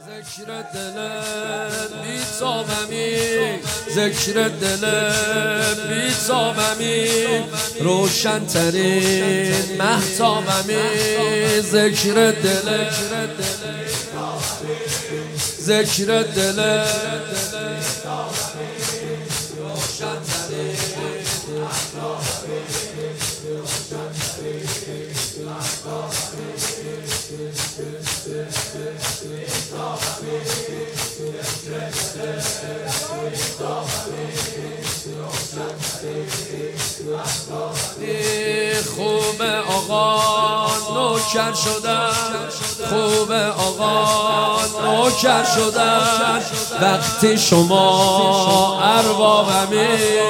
ذکر دلت بی‌تابمی، ذکر دلت بی‌تابمی، روشن‌ترین مهتابمی. ذکر دلت، ذکر دلت روشن‌ترین خوب آقا نوکر شدن، خوب آقا نوکر شدن، وقتی شما اربابمی.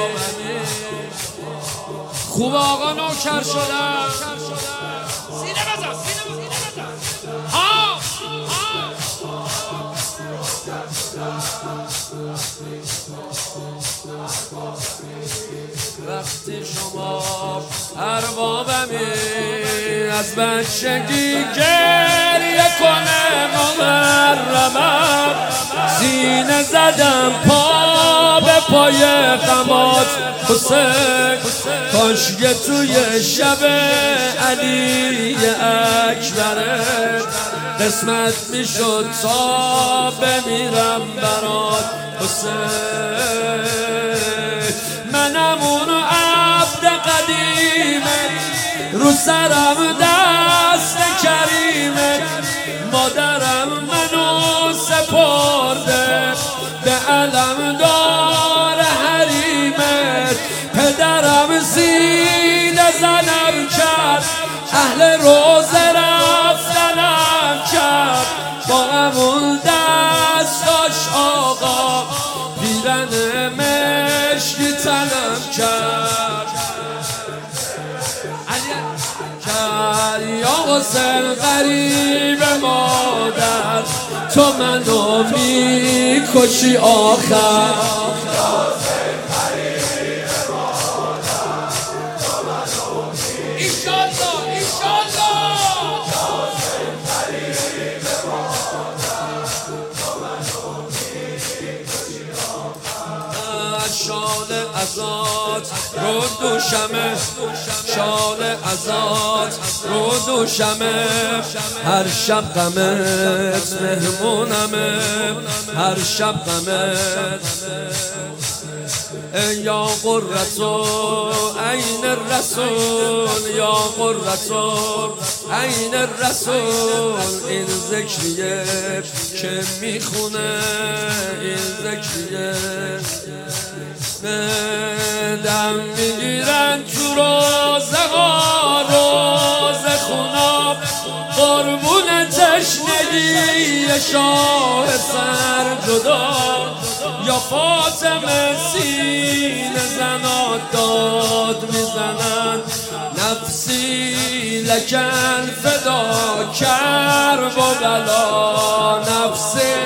خوب آقا نوکر شدن، سینه بزن، سینه بزن. وقتی شما اربابمی، از بچگی گریه کنه محرمم، سینه زدم پا به پای غمات حسین، کاشگه توی شب علی اکبره قسمت میشد تا بمیرم برات حسین. منم اونو عبد قدیمه، رو سرم دست کریمه، مادرم منو سپرده به علم دار حریمه، پدرم زین زنم کرد، اهل روزه رفتنم کرد، با همون دستاش آقا پیرن مشکی تنم کرد. یا حسین غریب مادر، تو منو میکشی آخر. شال ازات رو دوشمه، شال ازات رو دوشمه، هر شب غمت مهمونمه، هر شب غمت. یا قرتو عین الرسول، یا قرتو عین الرسول، این ذکریه که میخونه، این ذکریه دم میگیرن تو روزه ها، روزه خوناب، قربون تشنگی شاه سر جدا، یا فاطمه سینه زنات داد میزنن، نفسی لکن فدا کرب و بلا، نفسی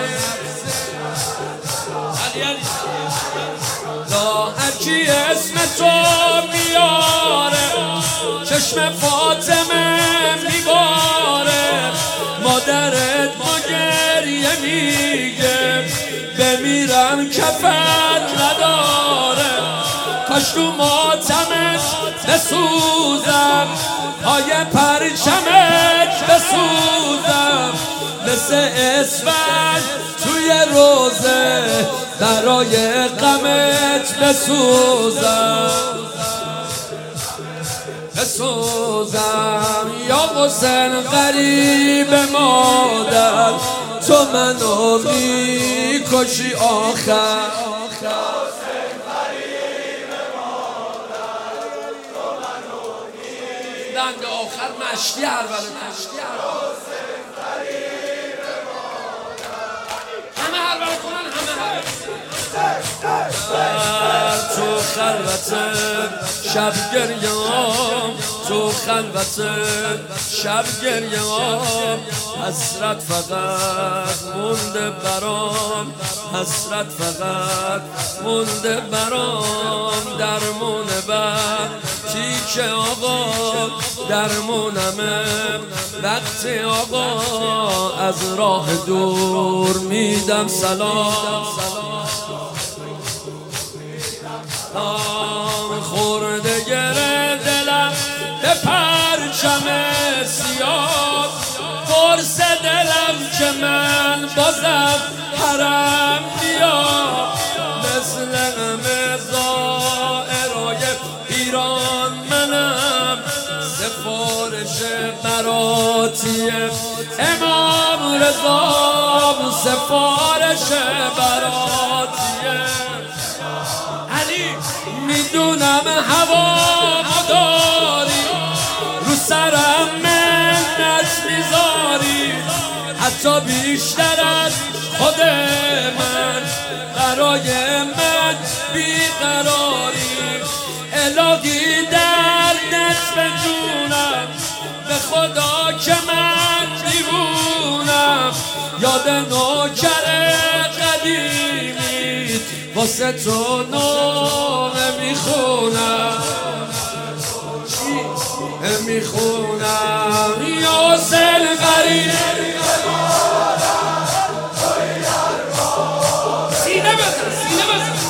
هرکی اسم تو میاره، چشم فاطمه میباره، مادرت با گریه میگه بمیرم کفت نداره، کاش تو ماتمت بسوزم، پای پرچمت بسوزم، مثل اسفند توی روزه برای غمت بسوزم، بسوزم. یا حسین غریب مادر، تو منو میکشی آخر. دنگ آخر مشتی هر بله، مشتی هر همه هر بله کنن، همه هر تو خلوت شب گریام، تو خلوت شب گریام، حسرت فقط مونده برام، حسرت فقط مونده برام، درمون بعد تیک آقا درمونمه وقتی آقا از راه دور میدم سلام خورده گره دلم به پرچم سیاه قرص دلم که من بازم حرم بیا مثل همه زائرای ایران منم سفارش براتی امام رضا سفارش براتی علی میدونم هوا مداری رو سرم منت میذاری حتی بیشتر از خود من برای من بیقراری الهی دردت به جونم به خدا که من دیوونم یاد نوکر قدیمی واسه تو نامه میخونم یا حسین غریب سینه بزن سینه بزن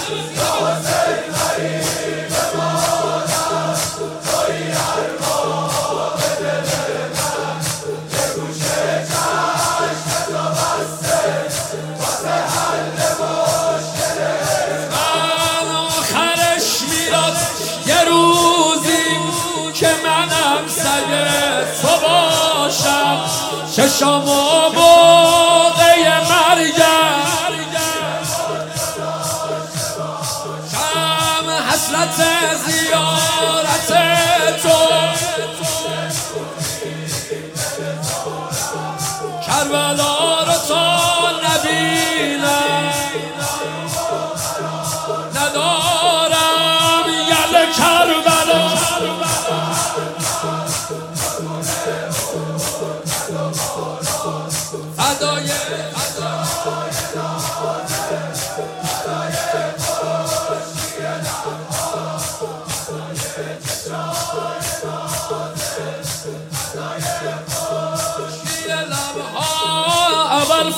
یه روزی که منم سگ تو باشم چشم و موقع مرگم شم حسرت زیارت تو کربلا رو تا نبینم ندارم یل کربلا فدای اول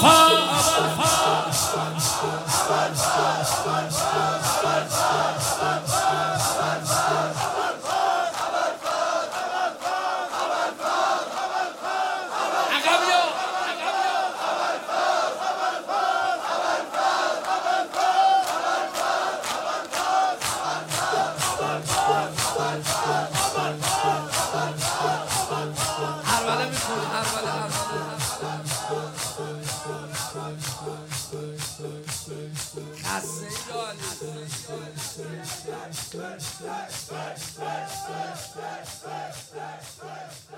خسته